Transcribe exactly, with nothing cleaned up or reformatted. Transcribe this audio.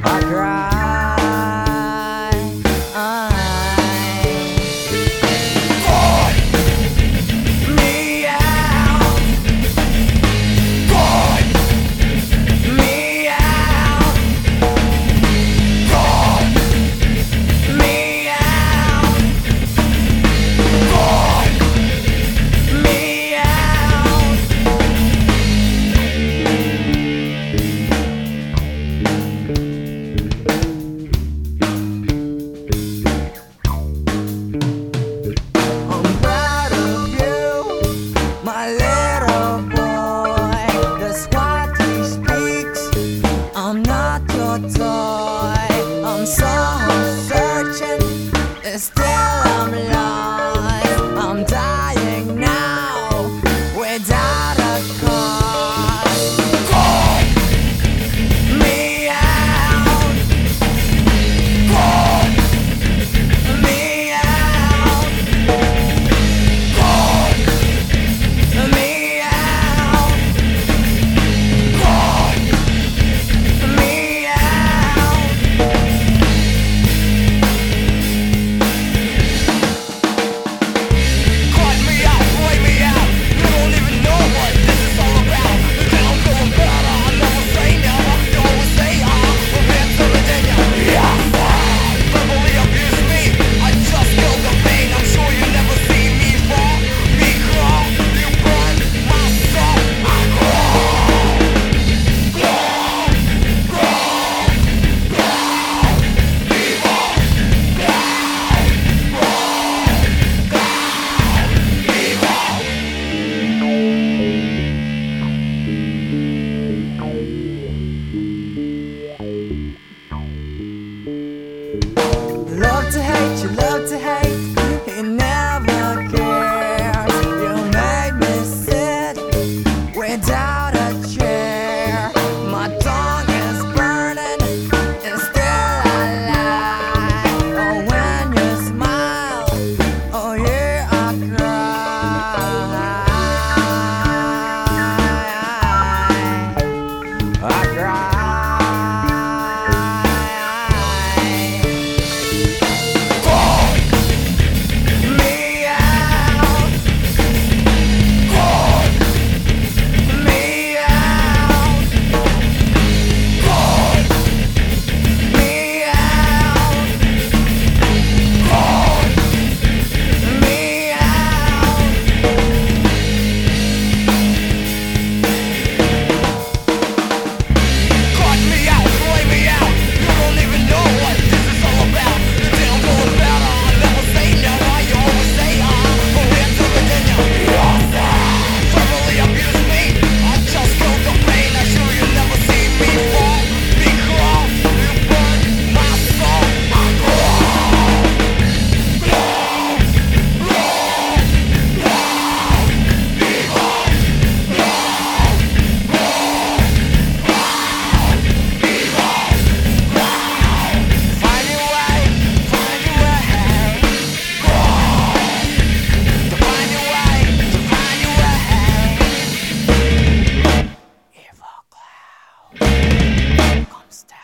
I cry. I'm so searching, still I'm lost. I'm dying now without a cause. Cut me out. Cut me out. Cut me out. Cut me out. Love to hate, you love to hate, he never cares. You made me sit without a chair. My tongue is burning, it's still alive. Oh, when you smile, oh yeah, I cry. I cry. Stop.